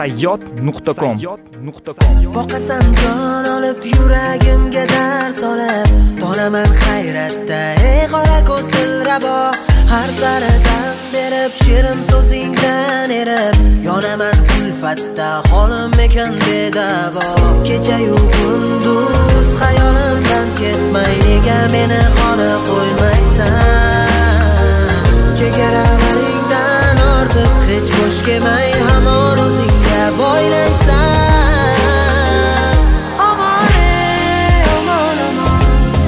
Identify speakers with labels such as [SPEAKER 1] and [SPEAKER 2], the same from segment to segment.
[SPEAKER 1] sayyod.com.
[SPEAKER 2] Boqasan jon olib yuragimga dard solib, tonaman hayratda ey qora ko'z dilrabo. Har saridan berib shirin so'zingdan erib, yonaman kulfatda holim ekan bedavo. Kecha-yu kunduz xayolimdan ketmay, nega meni xona qo'ymaysan? Chegaralaringdan ortiq hech bo'sh kelmay, hamon o'zingga boylaysan. Omon ey, omon omon,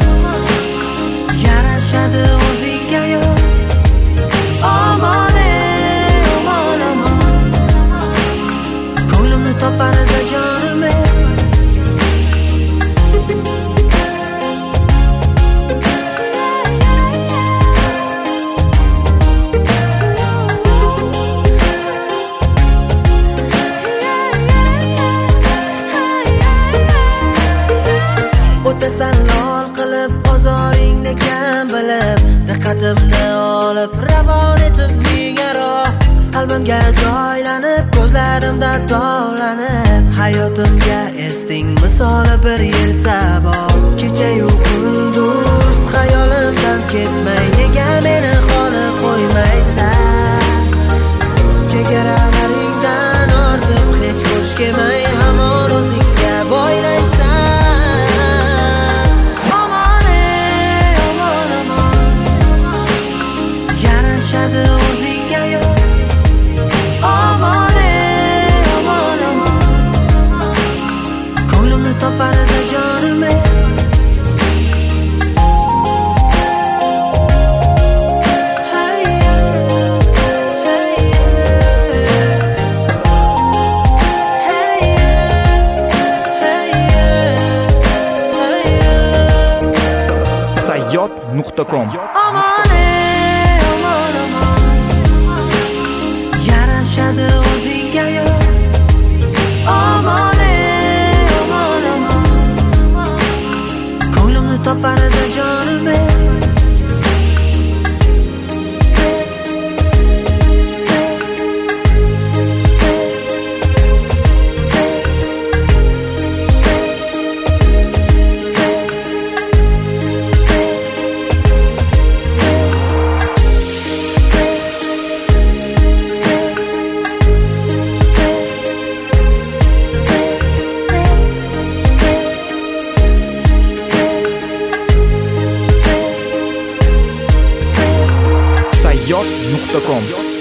[SPEAKER 2] yarashadi o'zingga yo'q. Omon ey, omon omon, ko'nglimni toparida jonim ey. O'tasan lol qilib ozoringni kam bilib, diqqatimni olib ravon etib mingaro. Qalbimga joylanib, ko'zlarimda tovlanib, hayotimga esding misoli bir yil sabab. Kecha-yu kunduz xayolimdan ketmay, nega meni xona qo'ymaysan? Chegaralaringdan ortiq hech bo'sh kelmay, hamon o'zingga boylaysan. O'zingga yo'q. Omon ey, omon omon, ko'nglimni toparida jonim ey.
[SPEAKER 1] sayyod.com.
[SPEAKER 2] Omon ey, omon omon, yarashadi o'zingga yo'q. Omon ey, omon omon, ko'nglimni toparida jonim ey.
[SPEAKER 1] sayyod.com.